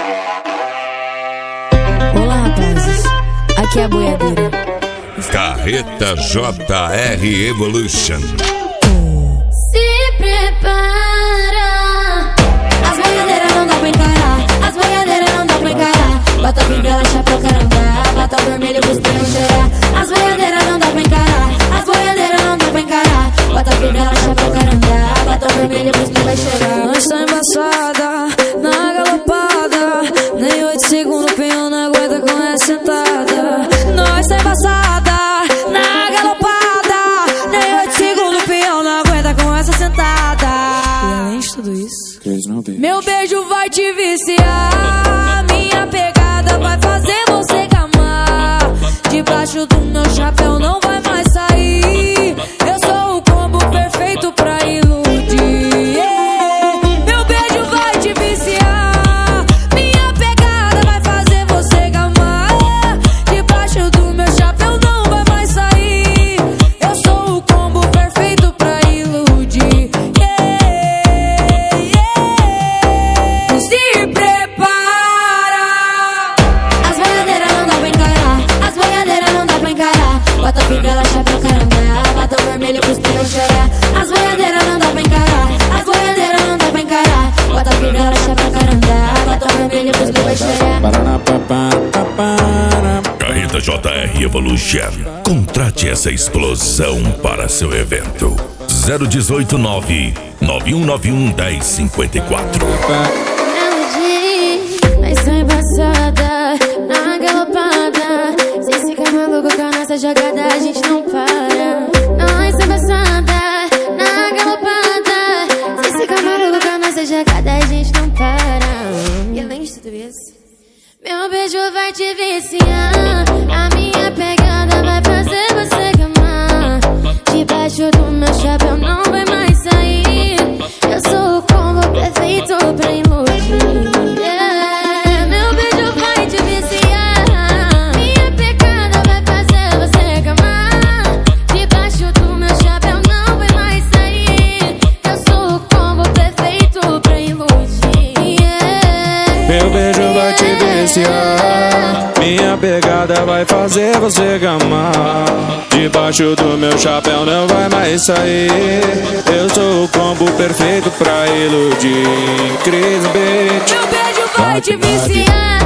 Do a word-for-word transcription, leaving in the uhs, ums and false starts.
Olá, rapazes, aqui é a boiadeira. Carreta J R Evolution. Se prepara. As boiadeiras não dá pra encarar, as boiadeiras não dá pra encarar. Bota a fivela, chapéu, caranga, bota vermelho pros pião cheirar. As boiadeiras não dá pra encarar, as boiadeiras não dá pra encarar. Bota a fivela, chapéu, caranga, bota vermelho pros pião cheirar. Nós tá embaçada, na galopada, nem oito segundos o pião não aguenta com essa sentada. Nós tá embaçada, na galopada, nem oito segundos o pião não aguenta com essa sentada. E além de tudo isso, meu beijo vai te viciar, minha pegada vai fazer você gamar. Debaixo do meu chapéu não vai mais sair, eu sou o combo perfeito pra iludir. Yeah. Meu beijo vai te viciar, minha pegada vai fazer você gamar. Debaixo do meu chapéu não vai mais sair, eu sou o combo perfeito pra iludir. Yeah. Yeah. Se prepara. As boiadeiras não dá pra encarar, as boiadeiras não dá pra encarar. Bota a fivela, chapéu, caranga, bota o vermelho pros pião cheirar. As boiadeiras não dá pra encarar, as boiadeiras não dá pra encarar. Bota a fivela, chapéu, caranga, bota o vermelho pros pião cheirar. Carreta J R Evolution. Contrate essa explosão para seu evento. zero dezoito nove nove um nove um um zero cinco quatro. Melody, nós tá embaçada, na galopada. Sem ficar maluco com a nossa jogada, a gente não para. Nós tá embaçada, na galopada. Sem ficar maluco com a nossa jogada, a gente não para. E além de tudo isso, meu beijo vai te viciar, a minha pegada vai fazer você gamar. Debaixo do meu chapéu não vai mais sair, eu sou o combo perfeito pra iludir. Yeah. Meu beijo vai te viciar, minha pegada vai fazer você gamar. Debaixo do meu chapéu não vai mais sair, eu sou o combo perfeito pra iludir. Yeah. Meu beijo vai te viciar, minha pegada vai fazer você gamar. Debaixo do meu chapéu não vai mais sair, eu sou o combo perfeito pra iludir. Cris Beat. Meu beijo vai te viciar.